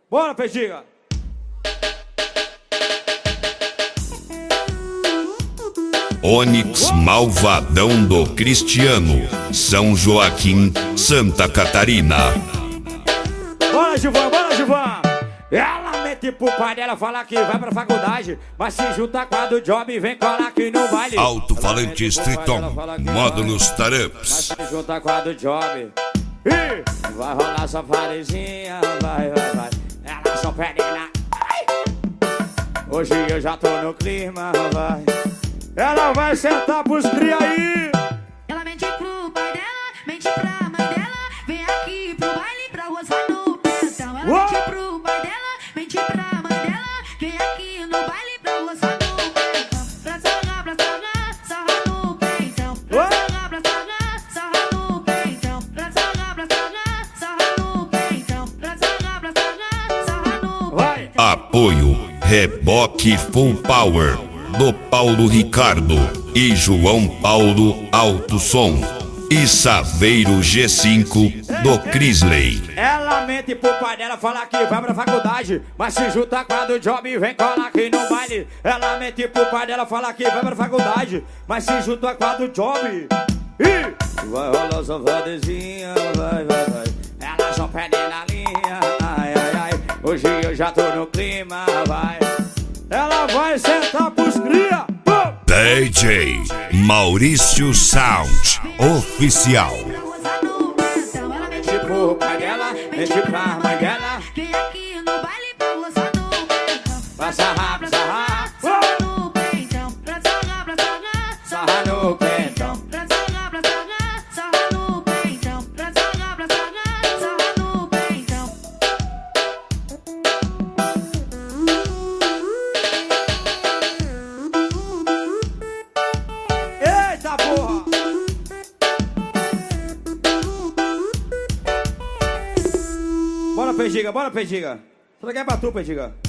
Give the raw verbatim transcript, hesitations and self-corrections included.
Bora, Pediga! Onix Malvadão do Cristiano, São Joaquim, Santa Catarina. Bora, Gilvan, bora, Gilvan! Ela mete pro pai dela, fala que vai pra faculdade, mas se junta com a do job e vem colar aqui no baile. Alto-falante Streeton, módulos Taramps. Mas se junta com a do job e vai rolar sua parezinha, vai, vai, vai. Ela só pede na... Hoje eu já tô no clima, vai. Ela vai sentar pros cria aí. Ela mente pro pai dela, mente pra mãe dela, vem aqui pro baile pra gozar no pentão. Ela Uou! mente pro pai dela, mente pra mãe dela, vem aqui no baile pra gozar no pentão. Pra sarrar, pra sarrar, sarrar no pentão. Pra sarrar, pra sarrar, sarrar no pentão. Pra sarrar, pra sarrar, sarrar no pentão. Pra sarrar, pra sarrar, sarrar no Vai. pentão. Apoio Reboque Full Power do Paulo Ricardo e João Paulo Alto Som e Saveiro G cinco do Crisley. Ela mente pro pai dela, fala que vai pra faculdade, mas se junta com a do job e vem colar aqui no baile. Ela mente pro pai dela, fala que vai pra faculdade, mas se junta com a do job e vai rolar sua vadezinha, vai, vai, vai. Ela só pede na linha, ai, ai, ai. Hoje eu já tô no clima, vai. Ela vai sentar pros cria. D J Maurício Sound Oficial. Pra gozar no pentão. Ela mente Mente pro pai dela, mente pra mãe dela. vem aqui no baile pra gozar no pentão. Pra sarrar, pra sarrar, sarrar no pentão. Pra sarrar, pra sarrar, sarrar no pentão. Pra sarrar, pra sarrar, sarrar no pentão. Pra sarrar, pra sarrar, sarrar no pentão. Eita porra! Bora, Pediga, bora, Pediga. Só daqui é pra tu, Pediga.